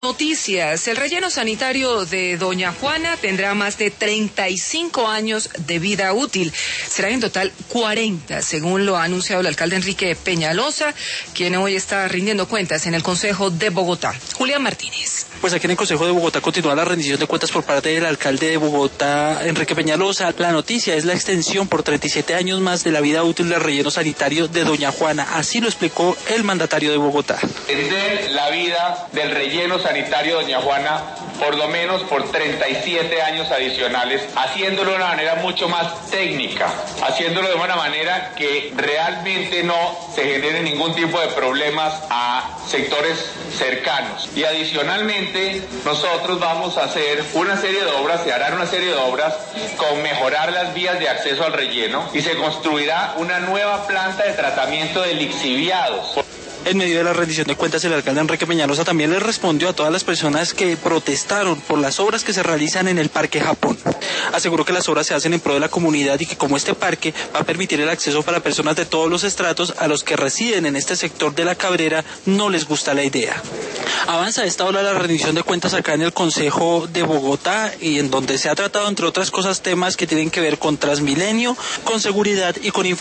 Noticias. El relleno sanitario de Doña Juana tendrá más de 35 años de vida útil. Serán en total 40, según lo ha anunciado el alcalde Enrique Peñalosa, quien hoy está rindiendo cuentas en el Consejo de Bogotá. Julián Martínez. Pues aquí en el Consejo de Bogotá continúa la rendición de cuentas por parte del alcalde de Bogotá, Enrique Peñalosa. La noticia es la extensión por 37 años más de la vida útil del relleno sanitario de Doña Juana. Así lo explicó el mandatario de Bogotá. Extender la vida del relleno sanitario Doña Juana por lo menos por 37 años adicionales, haciéndolo de una manera mucho más técnica, haciéndolo de una manera que realmente no se genere ningún tipo de problemas a sectores cercanos. Y adicionalmente nosotros vamos a hacer una serie de obras, se harán una serie de obras con mejorar las vías de acceso al relleno y se construirá una nueva planta de tratamiento de lixiviados. En medio de la rendición de cuentas, el alcalde Enrique Peñalosa también le respondió a todas las personas que protestaron por las obras que se realizan en el Parque Japón. Aseguró que las obras se hacen en pro de la comunidad y que como este parque va a permitir el acceso para personas de todos los estratos, a los que residen en este sector de la Cabrera no les gusta la idea. Avanza a esta hora la rendición de cuentas acá en el Consejo de Bogotá, y en donde se ha tratado, entre otras cosas, temas que tienen que ver con Transmilenio, con seguridad y con información.